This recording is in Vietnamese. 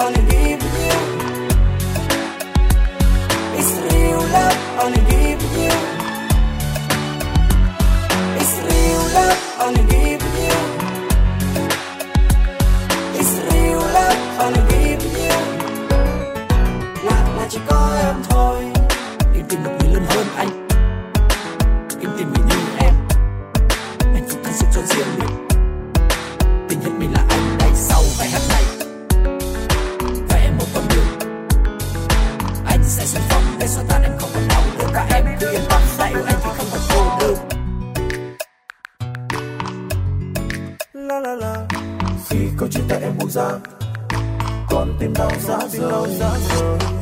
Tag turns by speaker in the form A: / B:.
A: only give you. It's real love, only give you. It's real love, only give you. It's real love, only give you. Là chỉ có em thôi. Em tìm một người lớn hơn anh. Em tìm người như em. Hạnh phúc thật sự cho riêng mình. Tình nhân mình là anh đằng sau bài hát này. Và em một con đường. Anh sẽ xung phong để xóa tan em không còn đau nữa. Cả em cứ yên tâm là yêu anh thì không còn cô đơn. La la la. Khi câu chuyện tại em buông ra, con tim đau giá rời.